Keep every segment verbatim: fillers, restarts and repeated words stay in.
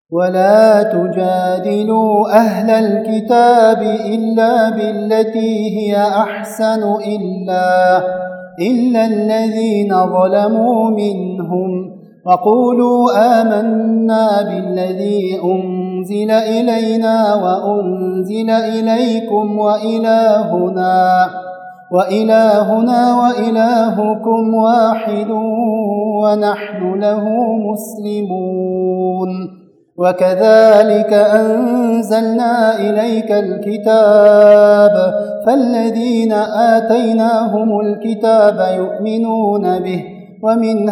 ولا تجادلوا أهل الكتاب إلا بالتي هي أحسن إلا, إلا الذين ظلموا منهم وقولوا آمنا بالذي أنزل إلينا وأنزل إليكم وإلهنا وإلهنا وإلهكم واحد ونحن له مسلمون وكذلك أنزلنا إليك الكتاب فالذين آتيناهم الكتاب يؤمنون به ومن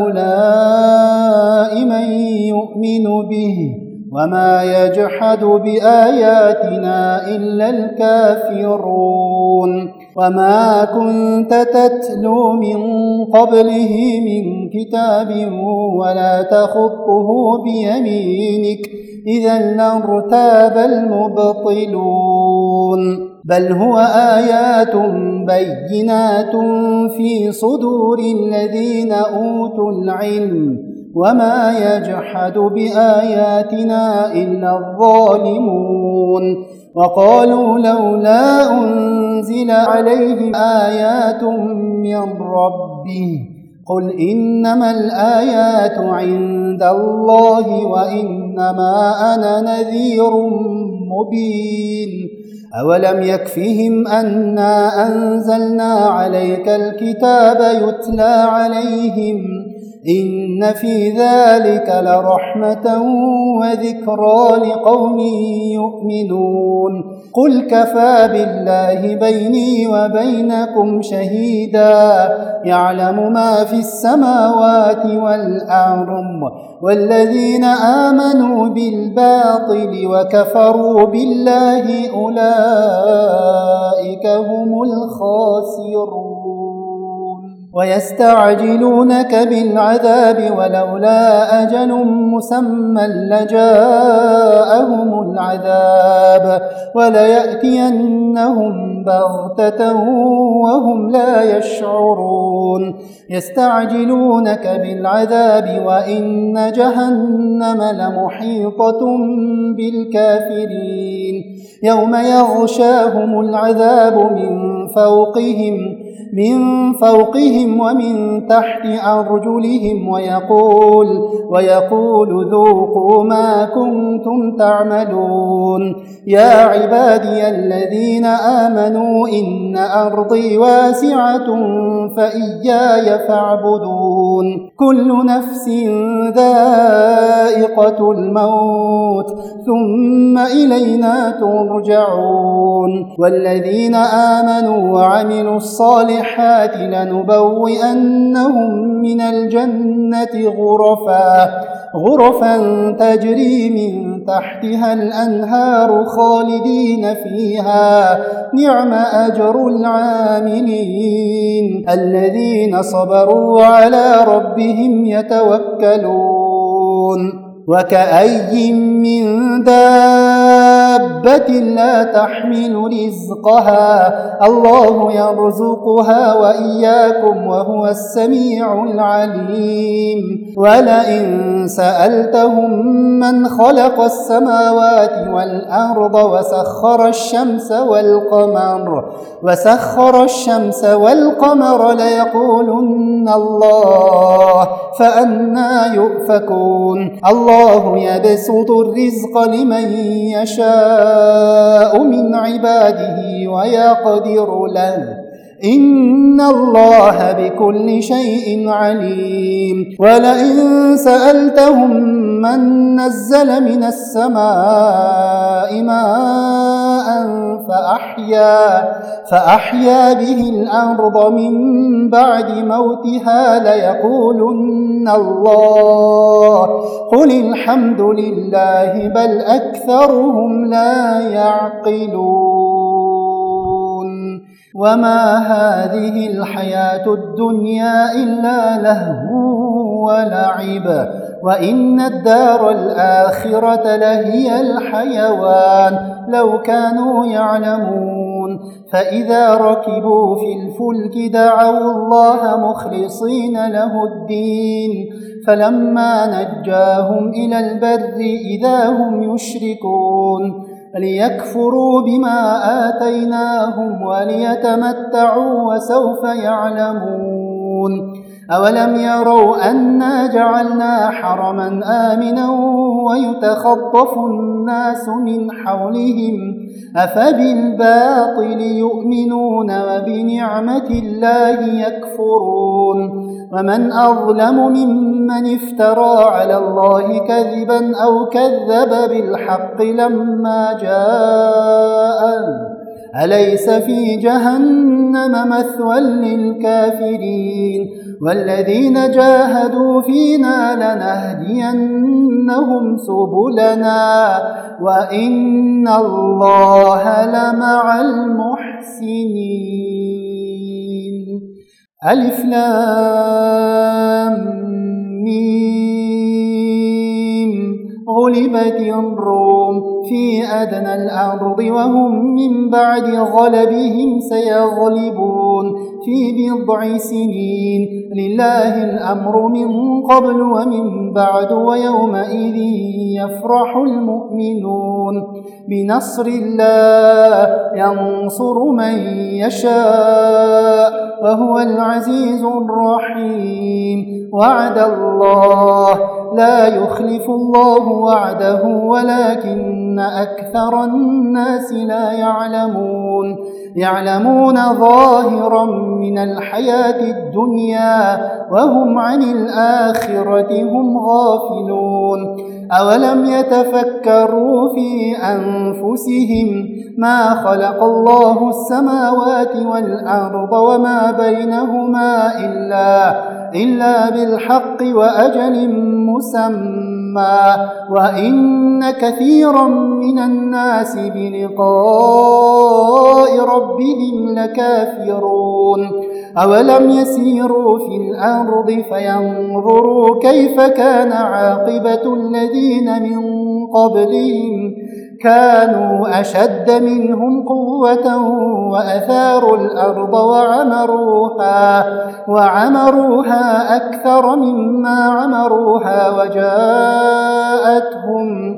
هؤلاء من يؤمن به وما يجحد بآياتنا إلا الكافرون وما كنت تتلو من قبله من كتاب ولا تخطه بيمينك إذا لارتاب المبطلون بل هو آيات بينات في صدور الذين أوتوا العلم وما يجحد بآياتنا إلا الظالمون وقالوا لولا أنزل عليه آيات من ربه قل إنما الآيات عند الله وإنما أنا نذير مبين أولم يكفهم أنا أنزلنا عليك الكتاب يتلى عليهم إن في ذلك لرحمة وذكرى لقوم يؤمنون قل كفى بالله بيني وبينكم شهيدا يعلم ما في السماوات والأرض والذين آمنوا بالباطل وكفروا بالله أولئك هم الخاسرون ويستعجلونك بالعذاب ولولا أجل مسمى لجاءهم العذاب وليأتينهم بغتة وهم لا يشعرون يستعجلونك بالعذاب وإن جهنم لمحيطة بالكافرين يوم يغشاهم العذاب من فوقهم من فوقهم ومن تحت أرجلهم ويقول, ويقول ذوقوا ما كنتم تعملون يا عبادي الذين آمنوا إن أرضي واسعة فإياي فاعبدون كل نفس ذائقة الموت ثم إلينا ترجعون والذين آمنوا وعملوا الصالحات لنبوئنهم من الجنة غرفا غرفا تجري من تحتها الأنهار خالدين فيها نعم أجر العاملين الذين صبروا على ربهم يتوكلون وكأي من دابة لا تحمل رزقها الله يرزقها وإياكم وهو السميع العليم ولئن سألتهم من خلق السماوات والأرض وسخر الشمس والقمر وسخر الشمس والقمر ليقولن الله فأنى يؤفكون الله يبسط الرزق لمن يشاء من عباده ويقدر له إن الله بكل شيء عليم ولئن سألتهم من نزل من السماء ماء فأحيا, فأحيا به الأرض من بعد موتها ليقولن الله قل الحمد لله بل أكثرهم لا يعقلون وما هذه الحياة الدنيا إلا لهو ولعب وإن الدار الآخرة لهي الحيوان لو كانوا يعلمون فإذا ركبوا في الفلك دعوا الله مخلصين له الدين فلما نجاهم إلى البر إذا هم يشركون ليكفروا بما آتيناهم وليتمتعوا وسوف يعلمون أولم يروا أنا جعلنا حرما آمنا ويتخطف الناس من حولهم أفبالباطل يؤمنون وبنعمة الله يكفرون ومن أظلم ممن افترى على الله كذبا أو كذب بالحق لما جاءه أليس في جهنم مثوى للكافرين والذين جاهدوا فينا لنهدينهم سبلنا وإن الله لمع المحسنين. ألف لام ميم غلبت الروم في أدنى الأرض وهم من بعد غلبهم سيغلبون في بضع سنين لله الأمر من قبل ومن بعد ويومئذ يفرح المؤمنون بنصر الله ينصر من يشاء وهو العزيز الرحيم. وعد الله لا يخلف الله وعده ولكن أكثر الناس لا يعلمون يعلمون ظاهرا من الحياة الدنيا وهم عن الآخرة هم غافلون. أولم يتفكروا في أنفسهم ما خلق الله السماوات والأرض وما بينهما إلا, إلا بالحق وأجل مسمى وإن كثيرا من الناس بلقاء ربهم لكافرون. أولم يسيروا في الأرض فينظروا كيف كان عاقبة الذين من قبلهم كانوا أشد منهم قوة وأثاروا الأرض وعمروها, وعمروها أكثر مما عمروها وجاءتهم,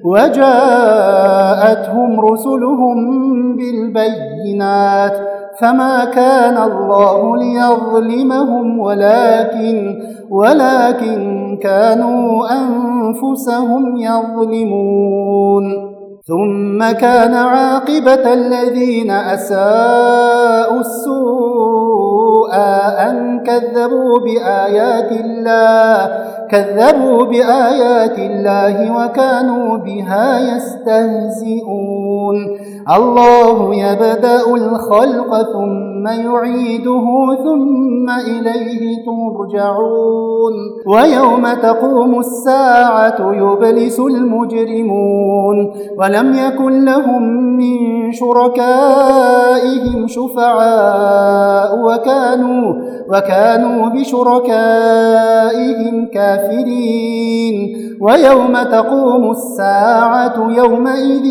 وجاءتهم رسلهم بالبينات فما كان الله ليظلمهم ولكن, ولكن كانوا أنفسهم يظلمون. ثم كان عاقبة الذين أساءوا السوء أن كذبوا بآيات الله كذبوا بآيات الله وكانوا بها يستهزئون. الله يبدأ الخلق ثم يعيده ثم إليه ترجعون. ويوم تقوم الساعة يبلس المجرمون ولم يكن لهم من شركائهم شفعاء وكانوا, وكانوا بشركائهم كافرين. ويوم تقوم الساعة يومئذ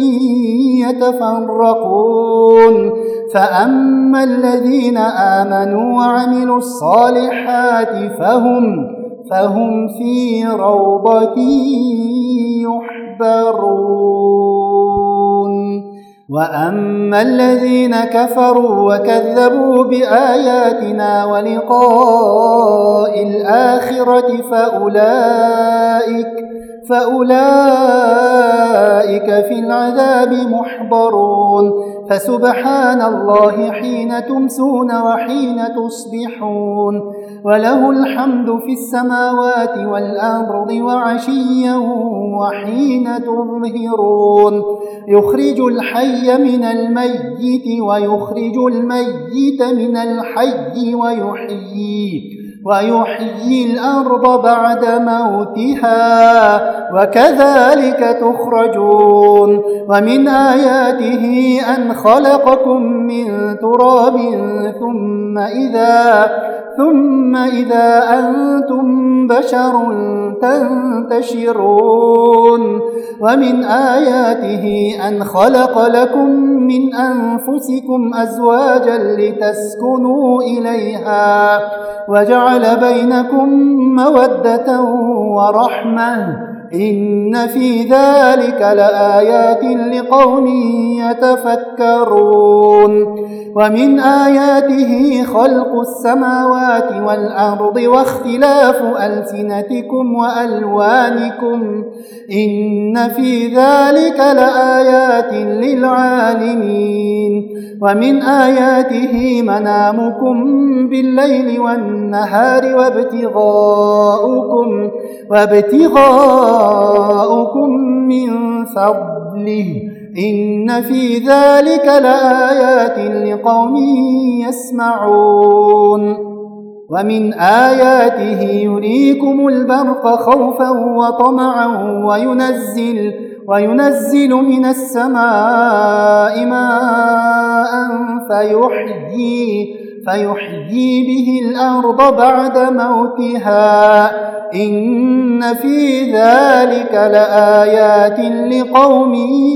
يتفرقون فأما الذين آمنوا وعملوا الصالحات فهم, فهم في روضة يحبرون. وأما الذين كفروا وكذبوا بآياتنا ولقاء الآخرة فأولئك, فأولئك في العذاب محضرون. فسبحان الله حين تمسون وحين تصبحون وله الحمد في السماوات والأرض وعشيا وحين تظهرون. يخرج الحي من الميت ويخرج الميت من الحي ويحيي, ويحيي الأرض بعد موتها وكذلك تخرجون ومن آياته أن خلقكم من تراب ثم إذا ثم إذا أنتم بشر تنتشرون ومن آياته أن خلق لكم من أنفسكم أزواجا لتسكنوا إليها وجعل بينكم مودة ورحمة إن في ذلك لآيات لقوم يتفكرون ومن آياته خلق السماوات والأرض واختلاف ألسنتكم وألوانكم إن في ذلك لآيات للعالمين ومن آياته منامكم بالليل والنهار وابتغاؤكم وابتغاؤكم من فضله إن في ذلك لآيات لقوم يسمعون ومن آياته يريكم البرق خوفا وطمعا وينزل وينزل من السماء ماء فيحيي فيحيي به الأرض بعد موتها إن في ذلك لآيات لقوم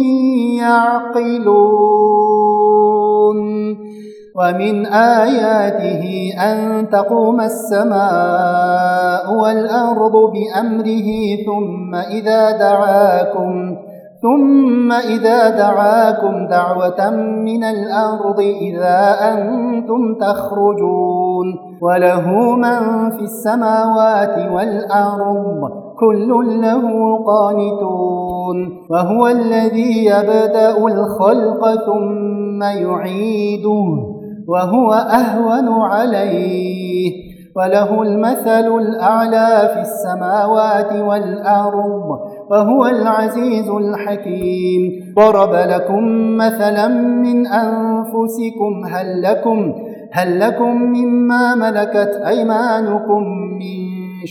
يعقلون ومن آياته أن تقوم السماء والأرض بأمره ثم إذا دعاكم ثم إذا دعاكم دعوة من الأرض إذا أنتم تخرجون وله من في السماوات والأرض كل له قانتون وهو الذي يبدأ الخلق ثم يعيده وهو أهون عليه وله المثل الأعلى في السماوات والأرض وهو العزيز الحكيم ضرب لكم مثلا من أنفسكم هل لكم, هل لكم مما ملكت أيمانكم من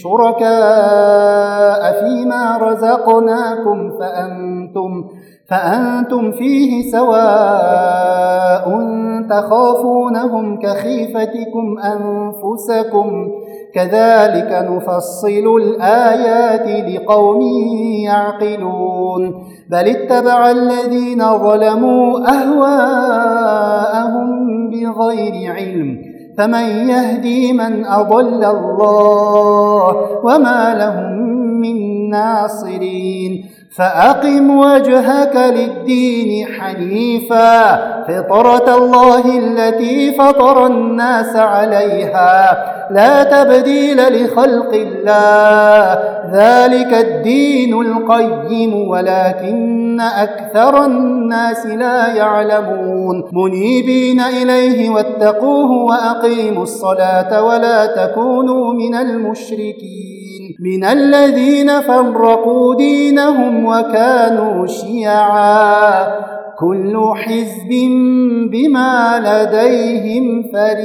شركاء فيما رزقناكم فأنتم, فأنتم فيه سواء تخافونهم كخيفتكم أنفسكم كذلك نفصل الآيات لقوم يعقلون بل اتبع الذين ظلموا أهواءهم بغير علم فمن يهدي من أضل الله وما لهم من ناصرين فأقم وجهك للدين حنيفا فطرة الله التي فطر الناس عليها لا تبديل لخلق الله ذلك الدين القيم ولكن أكثر الناس لا يعلمون منيبين إليه واتقوه وأقيموا الصلاة ولا تكونوا من المشركين من الذين فرقوا دينهم وكانوا شيعا كل حزب بما لديهم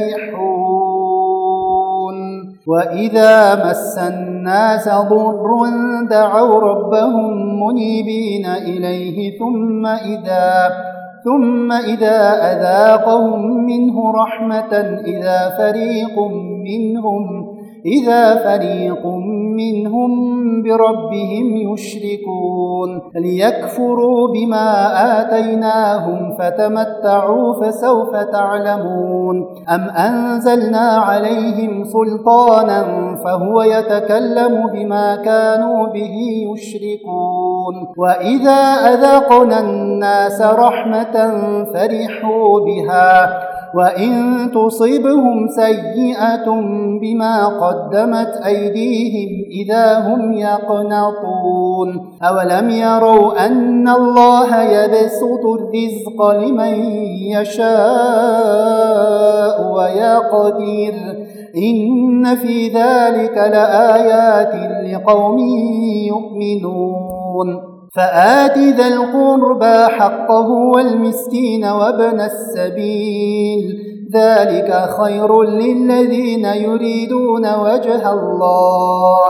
فرحون وإذا مس الناس ضر دعوا ربهم منيبين إليه ثم إذا ثم إذا أذاقهم منه رحمة إذا فريق منهم إذا فريق منهم بربهم يشركون ليكفروا بما آتيناهم فتمتعوا فسوف تعلمون أم أنزلنا عليهم سلطانا فهو يتكلم بما كانوا به يشركون وإذا أذقنا الناس رحمة فرحوا بها وإن تصبهم سيئة بما قدمت أيديهم إذا هم يقنطون أولم يروا أن الله يبسط الرزق لمن يشاء ويقدر إن في ذلك لآيات لقوم يؤمنون فآت ذا القربى حقه والمسكين وابن السبيل ذلك خير للذين يريدون وجه الله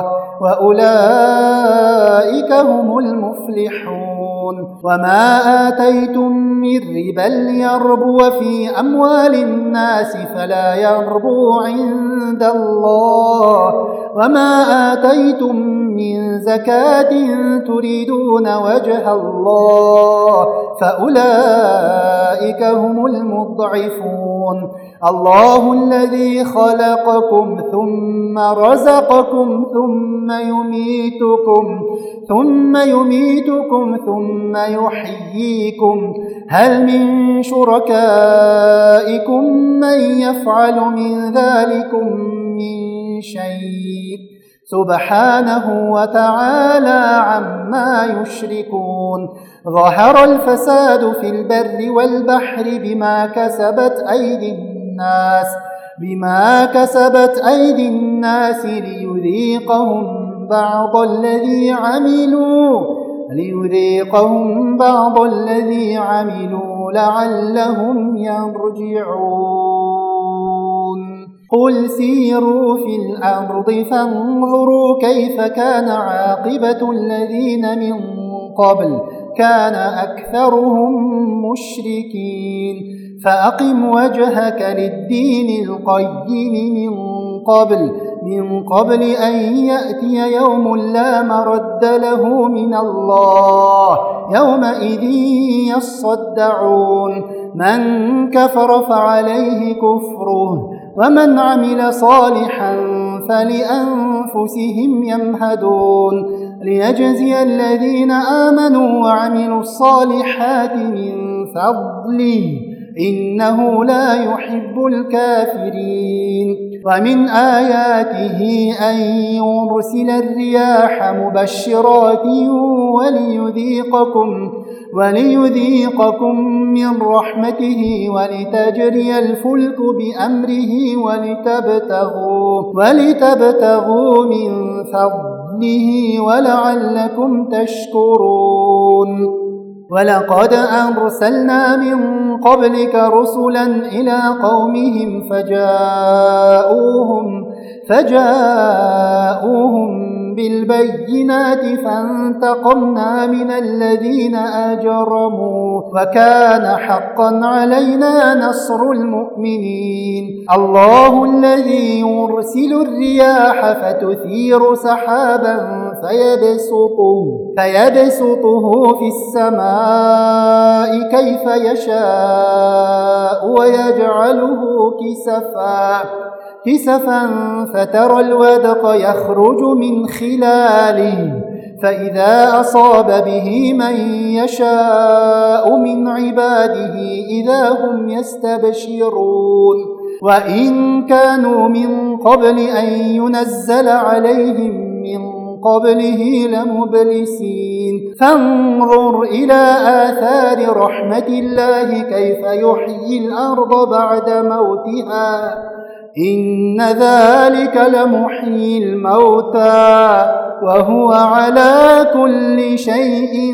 وأولئك هم المفلحون. وما آتيتم من ربا ليربو في أموال الناس فلا يربو عند الله، وما آتيتم من زكاة تريدون وجه الله فأولئك هم المضعفون. الله الذي خلقكم ثم رزقكم ثم يميتكم ثم يميتكم ثم يحييكم، هل من شركائكم من يفعل من ذلكم من شيء؟ سبحانه وتعالى عما يشركون. ظهر الفساد في البر والبحر بما كسبت أيدي الناس بما كسبت أيدي الناس ليذيقهم بعض الذي عملوا ليذيقهم بعض الذي عملوا لعلهم يرجعون. قل سيروا في الأرض فانظروا كيف كان عاقبة الذين من قبل، كان أكثرهم مشركين. فأقم وجهك للدين القيم من قبل من قبل أن يأتي يوم لا مرد له من الله، يومئذ يصدعون. من كفر فعليه كفره، ومن عمل صالحا فلأنفسهم يمهدون، ليجزي الذين آمنوا وعملوا الصالحات من فضله، إنه لا يحب الكافرين. ومن آياته أن يرسل الرياح مبشرات وليذيقكم وليذيقكم من رحمته ولتجري الفلك بأمره ولتبتغوا ولتبتغوا من فضله ولعلكم تشكرون. ولقد أرسلنا من قبلك رسلا إلى قومهم فجاءوهم فجاءوهم بالبينات فانتقمنا من الذين أجرموا وكان حقا علينا نصر المؤمنين. الله الذي يرسل الرياح فتثير سحابا فيبسطه, فيبسطه في السماء كيف يشاء ويجعله كسفا كسفا فترى الودق يخرج من خلاله، فإذا أصاب به من يشاء من عباده إذا هم يستبشرون. وإن كانوا من قبل أن ينزل عليهم من قبله لمبلسين. فانظر إلى آثار رحمة الله كيف يحيي الأرض بعد موتها، إن ذلك لمحيي الموتى وهو على كل شيء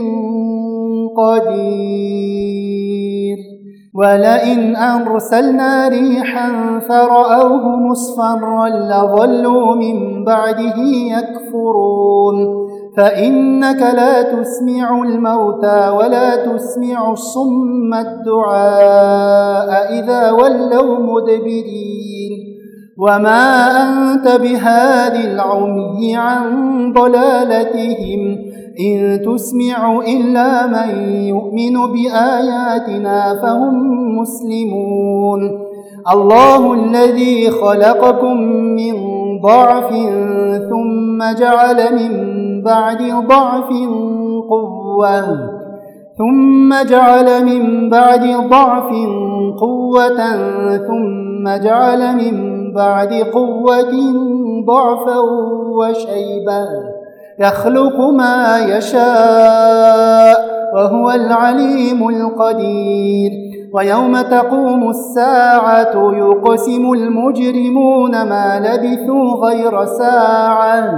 قدير. ولئن أرسلنا ريحا فرأوه مصفرا لظلوا من بعده يكفرون. فإنك لا تسمع الموتى ولا تسمع الصم الدعاء إذا ولوا مدبرين. وما أنت بهاد العمي عن ضلالتهم إن تسمع إلا من يؤمن بآياتنا فهم مسلمون. الله الذي خلقكم من ضعف ثم جعل من بعد ضعف قوة ثم جعل من بعد ضعف قوة ثم جعل من بعد قوة ضعفا وشيبا يخلق ما يشاء وهو العليم القدير. ويوم تقوم الساعة يقسم المجرمون ما لبثوا غير ساعة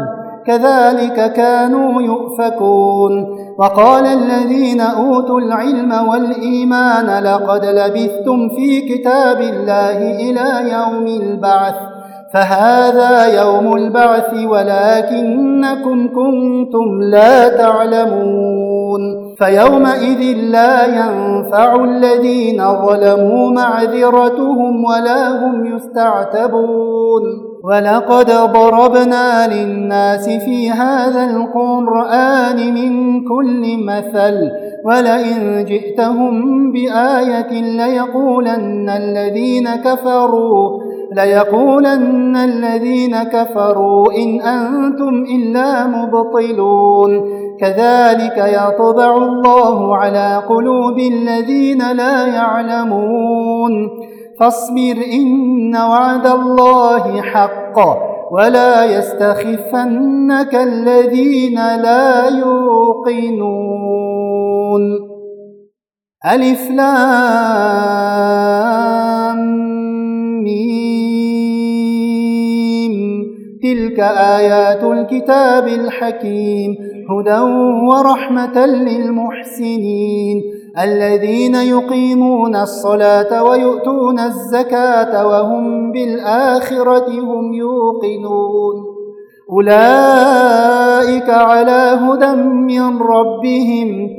كذلك كانوا يؤفكون. وقال الذين أوتوا العلم والإيمان لقد لبثتم في كتاب الله إلى يوم البعث فهذا يوم البعث ولكنكم كنتم لا تعلمون. فيومئذ لا ينفع الذين ظلموا معذرتهم ولا هم يستعتبون. ولقد ضربنا للناس في هذا القرآن من كل مثل ولئن جئتهم بآية ليقولن الذين كفروا ليقولن الذين كفروا إن أنتم إلا مبطلون. كذلك يطبع الله على قلوب الذين لا يعلمون. فاصبر إن وعد الله حق ولا يستخفنك الذين لا يوقنون. ألف لام ميم تلك آيات الكتاب الحكيم هدى ورحمة للمحسنين الذين يقيمون الصلاة ويؤتون الزكاة وهم بالآخرة هم يوقنون. أولئك على هدى من ربهم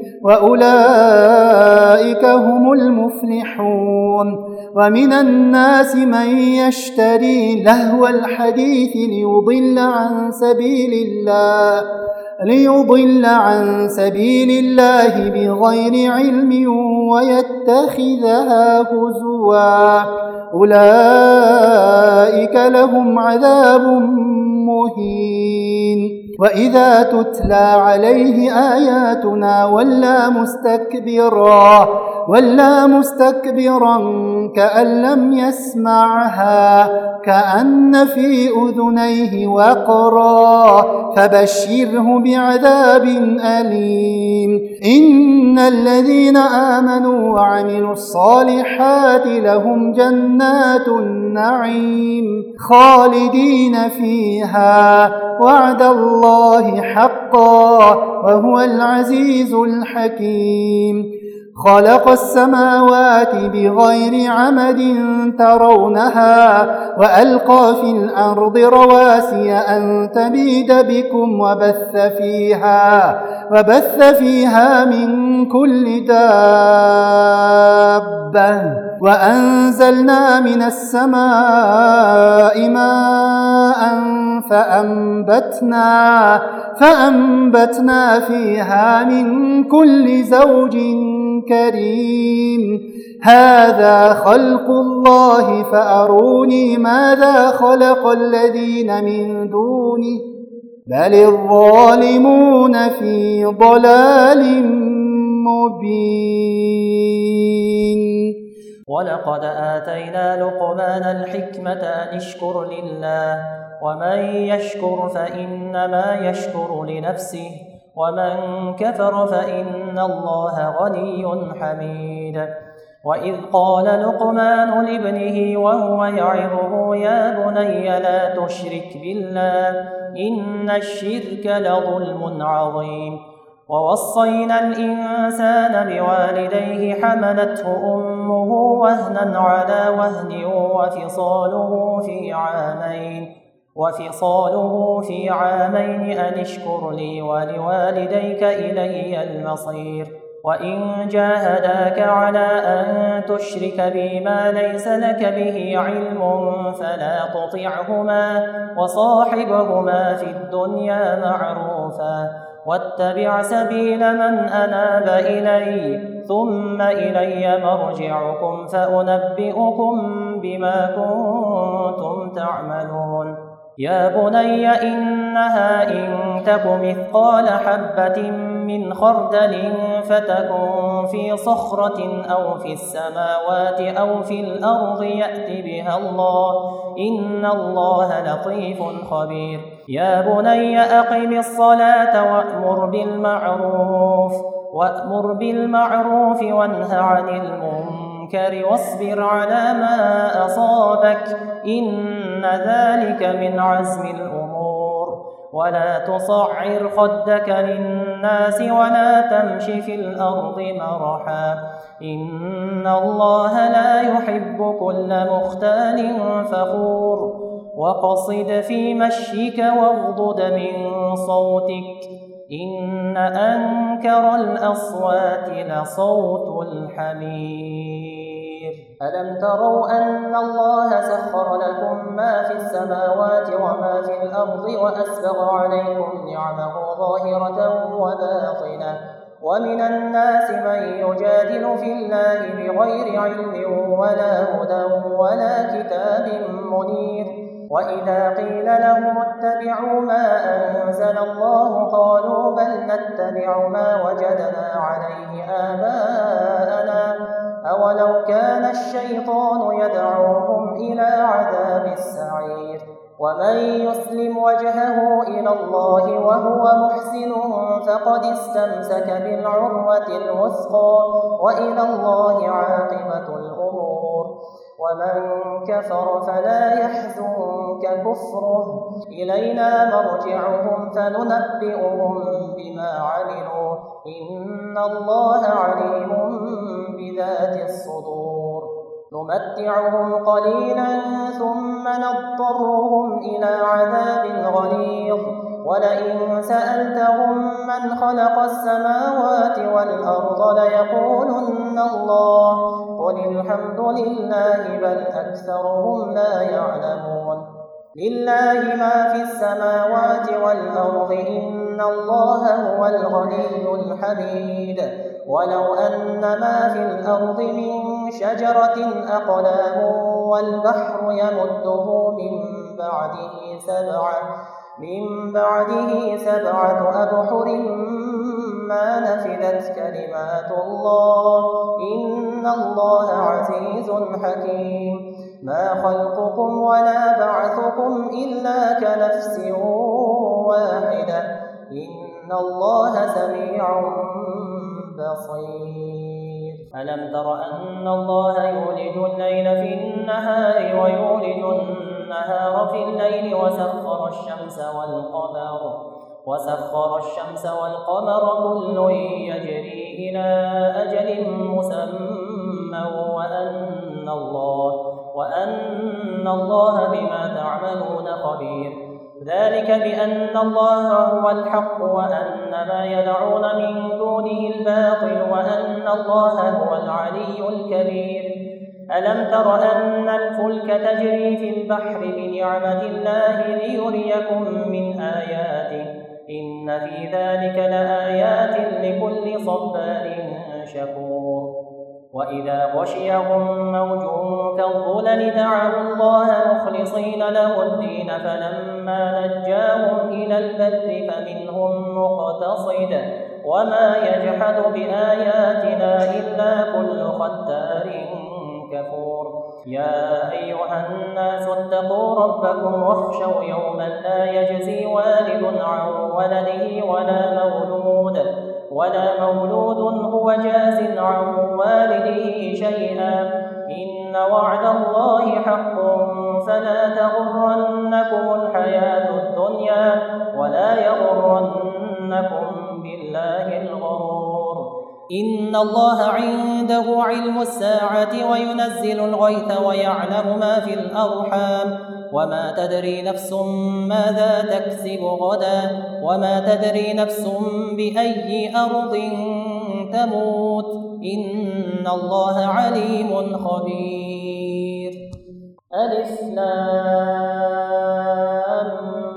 وأولئك هم المفلحون. ومن الناس من يشتري لهو الحديث ليضل عن سبيل الله ليضل عن سبيل الله بغير علم ويتخذها هزوا أولئك لهم عذاب مهين. وإذا تتلى عليه آياتنا ولى مستكبرا ولا مستكبرا كأن لم يسمعها كأن في أذنيه وقرا فبشره بعذاب أليم. إن الذين آمنوا وعملوا الصالحات لهم جنات النعيم خالدين فيها وعد الله حقا وهو العزيز الحكيم. خلق السماوات بغير عمد ترونها وألقى في الأرض رواسي أن تميد بكم وبث فيها وبث فيها من كل دابة وأنزلنا من السماء ماء فأنبتنا فأنبتنا فيها من كل زوج كريم. هذا خلق الله فأروني ماذا خلق الذين من دونه بل الظالمون في ضلال مبين. ولقد آتينا لقمان الحكمة أن اشكر لله ومن يشكر فإنما يشكر لنفسه ومن كفر فإن الله غني حميد. وإذ قال لقمان لابنه وهو يعظه يا بني لا تشرك بالله إن الشرك لظلم عظيم. ووصينا الإنسان بوالديه حملته أمه وهنا على وهن وفصاله في عامين وفصاله في عامين أن اشكر لي ولوالديك إلي المصير. وإن جاهداك على أن تشرك بي ما ليس لك به علم فلا تطعهما وصاحبهما في الدنيا معروفا واتبع سبيل من أناب إلي ثم إلي مرجعكم فأنبئكم بما كنتم تعملون. يا بني إنها إن تك مثقال حبة من خردل فتكن في صخرة أو في السماوات أو في الأرض يأت بها الله إن الله لطيف خبير. يا بني أقم الصلاة وأمر بالمعروف وأمر بالمعروف وانه عن المنكر واصبر على ما أصابك إن ذلك من عزم الأمور. ولا تصعر خدك للناس ولا تمش في الأرض مرحا إن الله لا يحب كل مختال فخور وقصد في مشيك واغضض من صوتك إن أنكر الأصوات لصوت الحمير ألم تروا أن الله سخر لكم ما في السماوات وما في الأرض وأسبغ عليكم نعمه ظاهرة وباطنة ومن الناس من يجادل في الله بغير علم ولا هدى ولا كتاب منير وإذا قيل لهم اتبعوا ما أنزل الله قالوا بل نتبع ما وجدنا عليه آباءنا أولو كان الشيطان يدعوهم إلى عذاب السعير ومن يسلم وجهه إلى الله وهو محسن فقد استمسك بالعروة الوثقى وإلى الله عاقبة الأمور ومن كفر فلا يحزنك كفره إلينا مرجعهم فننبئهم بما عملوا إن الله عليم بذات الصدور نمتعهم قليلا ثم نضطرهم إلى عذاب غليظ ولئن سألتهم من خلق السماوات والأرض ليقولن الله قل الحمد لله بل أكثرهم لا يعلمون لله ما في السماوات والأرض إن الله هو الغني الحميد ولو أن ما في الأرض من شجرة أقلام والبحر يمده من بعده سبعة من بعده سبعة أبحر ما نفدت كلمات الله إن الله عزيز حكيم ما خلقكم ولا بعثكم إلا كنفس واحدة إن الله سميع بصير ألم تر أن الله يولج الليل في النهار ويولج النهار في الليل وسخر الشمس والقمر وسخر الشمس والقمر كل يجري إلى أجل مسمى وأن الله وأن الله بما تعملون خبير ذلك بأن الله هو الحق وأن ما يدعون من دونه الباطل وأن الله هو العلي الكبير ألم تر أن الفلك تجري في البحر بنعمة الله ليريكم من آياته إن في ذلك لآيات لكل صبار شكور وإذا غشيهم موج كالظلل دعوا الله مخلصين له الدين فلما نجاهم إلى البر فمنهم مقتصد وما يجحد بآياتنا إلا كل ختار كفور يا أيها الناس اتقوا ربكم واخشوا يوما لا يجزي والد عن ولده ولا مولود ولا مولود هو جاز عن والده شيئا إن وعد الله حق فلا تغرنكم الحياة الدنيا ولا يغرنكم بالله الغرور إن الله عنده علم الساعة وينزل الغيث ويعلم ما في الأرحام وما تدري نفس ماذا تكسب غدا وما تدري نفس بأي أرض تموت إن الله عليم خبير ألف لام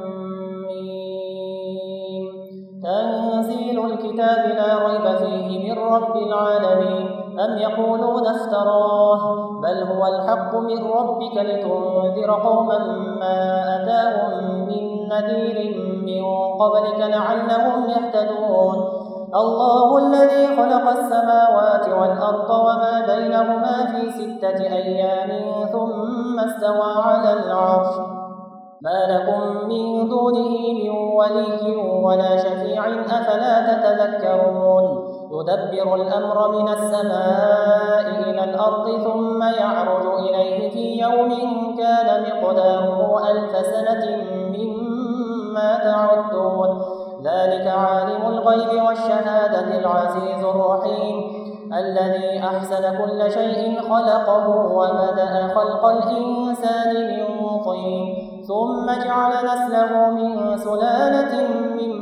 ميم تنزيل الكتاب لا ريب فيه من رب العالمين أم يقولون افتراه بل هو الحق من ربك لتنذر قوما ما أتاهم من نذير من قبلك لعلهم يهتدون الله الذي خلق السماوات والأرض وما بينهما في ستة أيام ثم استوى على العرش ما لكم من دونه من ولي ولا شفيع أفلا تتذكرون يدبر الأمر من السماء إلى الأرض ثم يعرج إليه في يوم كان مقداره ألف سنة ما تعدون ذلك عالم الغيب والشهادة العزيز الرحيم الذي أحسن كل شيء خلقه وبدأ خلق الإنسان من طين ثم جعل نسله من سلالة من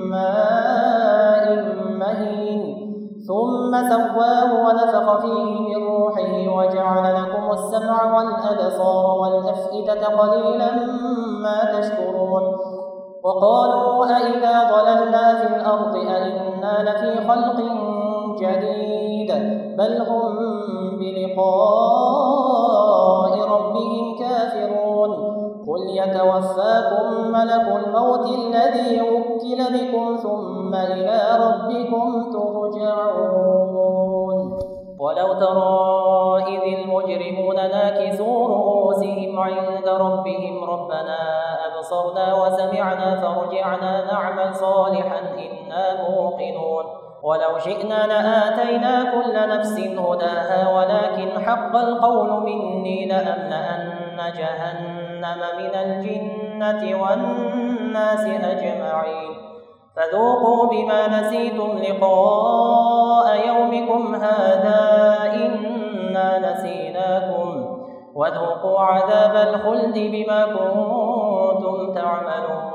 ماء مهين ثم سواه ونفخ فيه من روحه وجعل لكم السمع والأبصار والأفئدة قليلا ما تشكرون وقالوا أإذا ضللنا في الأرض أإنا لفي خلق جديد بل هم بلقاء ربهم كافرون قل يتوفاكم ملك الموت الذي وكل بكم ثم إلى ربكم ترجعون ولو ترى إذ المجرمون ناكسوا رؤوسهم عند ربهم ربنا أبصرنا وسمعنا فارجعنا نعمل صالحا إنا موقنون ولو شئنا لآتينا كل نفس هداها ولكن حق القول مني لأملأن جهنم من الجنة والناس أجمعين فذوقوا بما نسيتم لقاء يومكم هذا إنا نسيناكم وذوقوا عذاب الخلد بما كنتم تعملون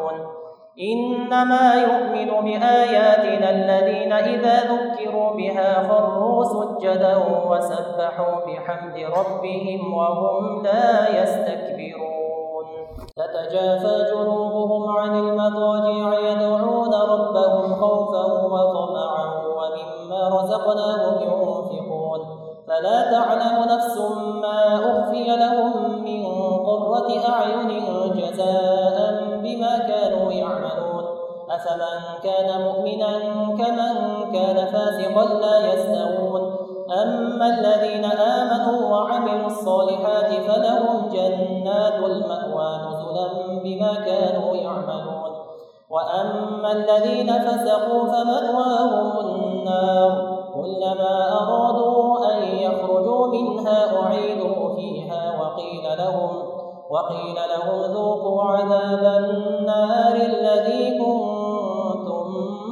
إنما يؤمن بآياتنا الذين إذا ذكروا بها خروا سجدا وسبحوا بحمد ربهم وهم لا يستكبرون تتجافى جنوبهم عن المضاجع يدعون ربهم خوفا وطمعا ومما رزقناهم ينفقون فلا تعلم نفس ما أخفي لهم من قرة أعين جزاء بما كانوا يعملون أفمن كان مؤمنا كمن كان فاسقا لا يستوون أما الذين آمنوا وعملوا الصالحات فلهم جنات المأوى نزلا بما كانوا يعملون وأما الذين فسقوا فمأواهم النار كلما أرادوا أن يخرجوا منها أعيدوا فيها وقيل لهم وقيل لهم ذوقوا عذاب النار الذي كنتم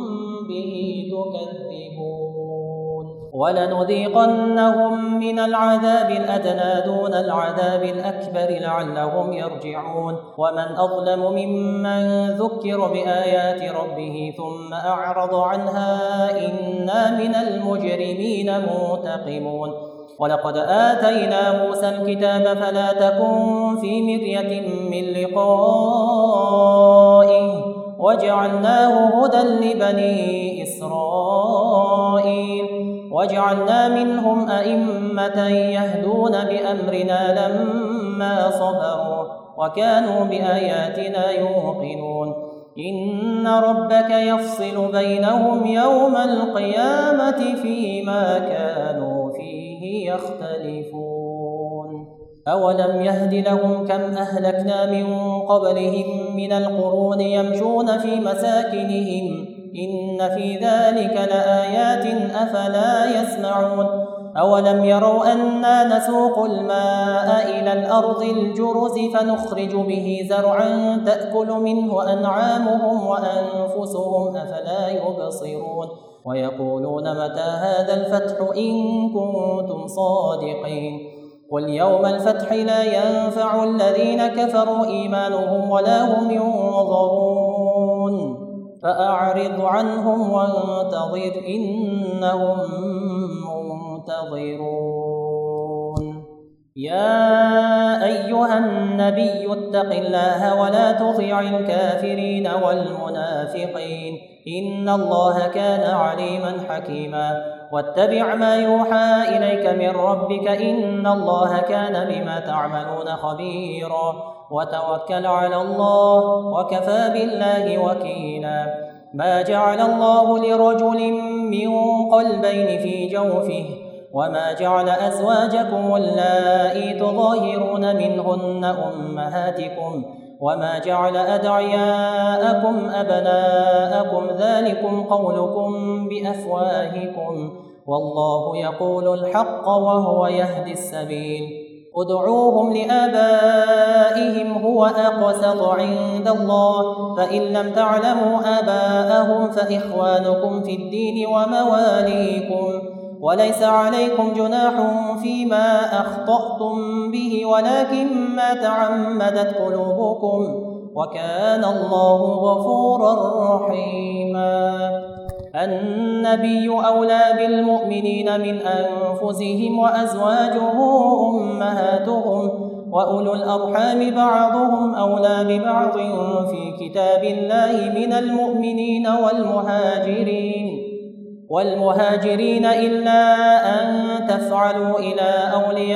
به تكذبون ولنذيقنهم من العذاب الأدنى دون العذاب الأكبر لعلهم يرجعون ومن أظلم ممن ذكر بآيات ربه ثم أعرض عنها إنا من المجرمين منتقمون ولقد آتينا موسى الكتاب فلا تكن في مرية من لقائه وجعلناه هدى لبني إسرائيل وجعلنا منهم أئمة يهدون بأمرنا لما صبروا وكانوا بآياتنا يوقنون إن ربك يفصل بينهم يوم القيامة فيما كانوا فيه يختلفون أولم يهد لهم كم أهلكنا من قبلهم من القرون يمشون في مساكنهم إن في ذلك لآيات أفلا يسمعون أولم يروا أنا نسوق الماء إلى الأرض الجرز فنخرج به زرعا تأكل منه أنعامهم وأنفسهم أفلا يبصرون ويقولون متى هذا الفتح إن كنتم صادقين قل يوم الفتح لا ينفع الذين كفروا إيمانهم ولا هم ينظرون فأعرض عنهم وانتظر إنهم منتظرون يا أيها النبي اتق الله ولا تطع الكافرين والمنافقين إن الله كان عليما حكيما واتبع ما يوحى إليك من ربك إن الله كان بما تعملون خبيرا وتوكل على الله وكفى بالله وكيلا ما جعل الله لرجل من قلبين في جوفه وما جعل أزواجكم اللائي تظاهرون منهن أمهاتكم وما جعل أدعياءكم أبناءكم ذلكم قولكم بأفواهكم والله يقول الحق وهو يهدي السبيل ادعوهم لآبائهم هو أقسط عند الله، فإن لم تعلموا آباءهم فإخوانكم في الدين ومواليكم، وليس عليكم جناح فيما أخطأتم به ولكن ما تعمدت قلوبكم، وكان الله غفورا رحيما. النبي أولى بالمؤمنين من أنفسهم وأزواجه أمهاتهم، وأولو الأرحام بعضهم أولى ببعض في كتاب الله من المؤمنين والمهاجرين والمهاجرين إلا أن تفعلوا إلى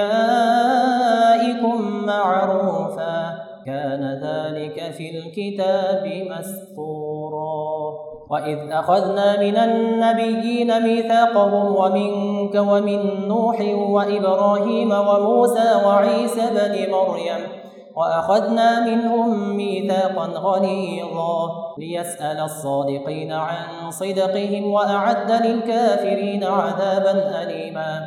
أوليائكم معروفا، كان ذلك في الكتاب مسطورا. وإذ أخذنا من النبيين ميثاقهم ومنك ومن نوح وإبراهيم وموسى وعيسى بن مريم، وأخذنا منهم ميثاقا غليظا ليسأل الصادقين عن صدقهم، وأعد للكافرين عذابا أليما.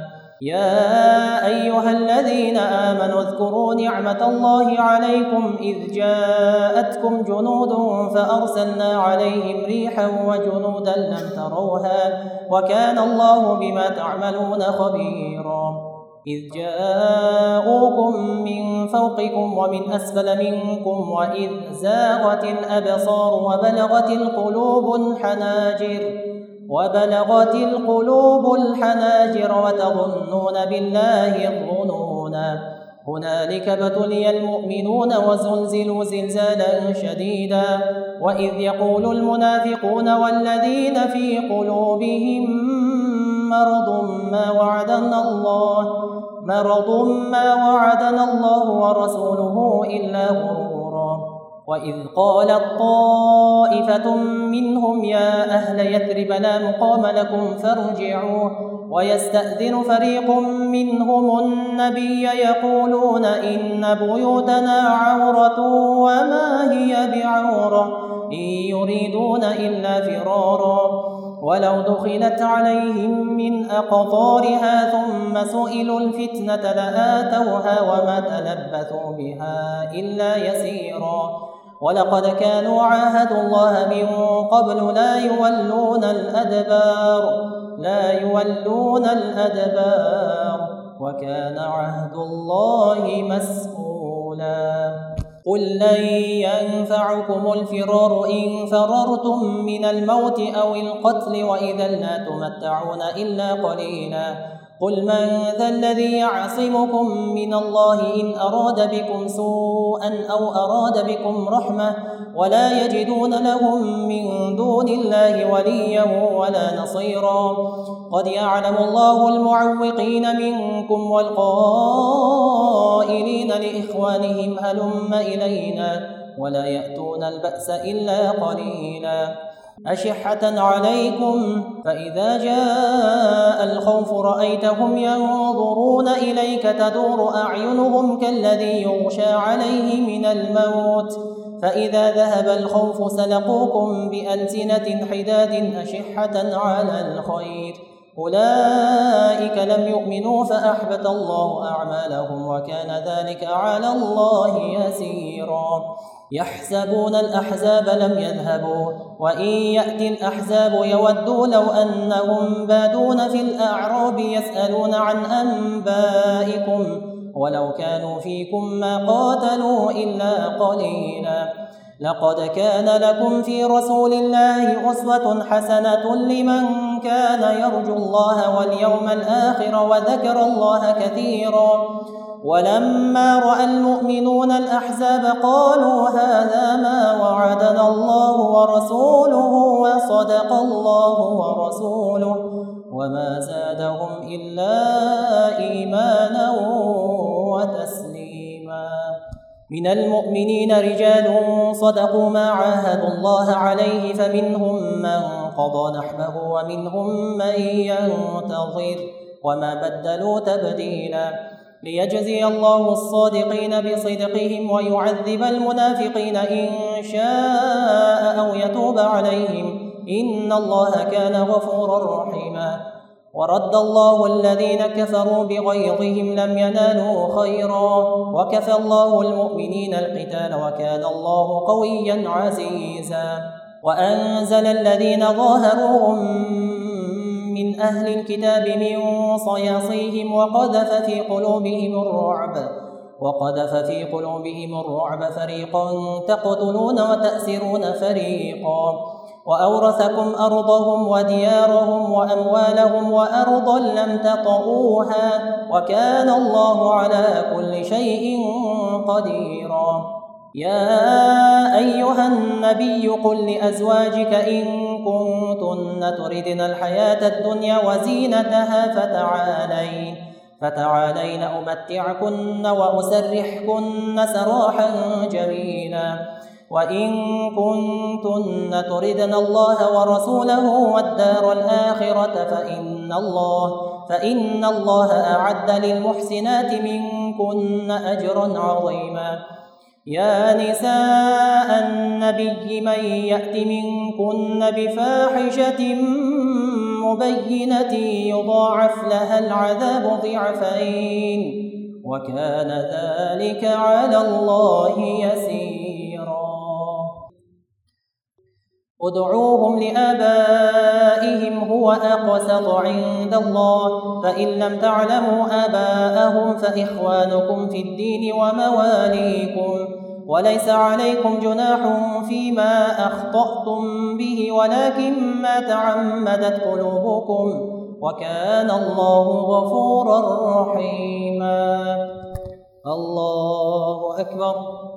يا أيها الذين آمنوا اذكروا نعمة الله عليكم إذ جاءتكم جنود فأرسلنا عليهم ريحا وجنودا لم تروها، وكان الله بما تعملون خبيرا. إذ جاءوكم من فوقكم ومن أسفل منكم وإذ زاغت الأبصار وبلغت القلوب الحناجر وبلغت القلوب الحناجر وتظنون بالله الظنونا، هنالك ابتلي المؤمنون وزلزلوا زلزالا شديدا. وإذ يقول المنافقون والذين في قلوبهم مرض ما وعدنا الله مرض ما وعدنا الله ورسوله إلا غرورا. وإذ قالت طائفة منهم يا أهل يثرب لا مقام لكم فارجعوا، ويستأذن فريق منهم النبي يقولون إن بيوتنا عورة وما هي بعورة إن يريدون إلا فرارا، ولو دخلت عليهم من أقطارها ثم سئلوا الفتنة لآتوها وما تلبثوا بها إلا يسيرا. ولقد كانوا عاهدوا الله من قبل لا يولون الأدبار لا يولون الأدبار وكان عهد الله مسؤولا. قل لن ينفعكم الفرار إن فررتم من الموت أو القتل وإذا لا تمتعون إلا قليلا. قل من ذا الذي يعصمكم من الله إن أراد بكم سوءا أو أراد بكم رحمة ولا يجدون لهم من دون الله وليا ولا نصيرا. قد يعلم الله المعوقين منكم والقائلين لإخوانهم هلم إلينا ولا يأتون البأس إلا قليلا. أشحة عليكم فإذا جاء الخوف رأيتهم ينظرون إليك تدور أعينهم كالذي يغشى عليه من الموت فإذا ذهب الخوف سلقوكم بألسنة حداد أشحة على الخير أولئك لم يؤمنوا فأحبط الله أعمالهم وكان ذلك على الله يسيرا. يحسبون الأحزاب لم يذهبوا وإن يأتي الأحزاب يودوا لو أنهم بادون في الأعراب يسألون عن أنبائكم ولو كانوا فيكم ما قاتلوا إلا قليلا. لقد كان لكم في رسول الله أسوة حسنة لمن كان يرجو الله واليوم الآخر وذكر الله كثيرا. ولما رأى المؤمنون الأحزاب قالوا هذا ما وعدنا الله ورسوله وصدق الله ورسوله وما زادهم إلا إيمانا وتسليما. من المؤمنين رجال صدقوا ما عاهدوا الله عليه فمنهم من قضى نحبه ومنهم من ينتظر وما بدلوا تبديلا. ليجزي الله الصادقين بصدقهم ويعذب المنافقين إن شاء أو يتوب عليهم إن الله كان غفورا رحيما. ورد الله الذين كفروا بغيظهم لم ينالوا خيرا وكفى الله المؤمنين القتال وكان الله قويا عزيزا. وأنزل الذين ظاهروهم من أهل الكتاب من صياصيهم وقذف في قلوبهم الرعب وقذف في قلوبهم الرعب فريقا تقتلون وتأسرون فريقا وأورثكم أرضهم وديارهم وأموالهم وأرضا لم تطئوها وكان الله على كل شيء قديرا. يا أيها النبي قل لأزواجك إن كنتن تردن الحياة الدنيا وزينتها فتعالين فتعالين أمتعكن وأسرحكن سراحا جميلا. وإن كنتن تردن الله ورسوله والدار الآخرة فإن الله فإن الله أعد للمحسنات منكن أجرا عظيما. يا نساء النبي من يأت منكن بفاحشة مبينة يضاعف لها العذاب ضعفين وكان ذلك على الله يسيرا. ادعوهم لآبائهم هو أقسط عند الله فإن لم تعلموا آباءهم فإخوانكم في الدين ومواليكم وليس عليكم جناح فيما أخطأتم به ولكن ما تعمدت قلوبكم وكان الله غفورا رحيما. الله أكبر.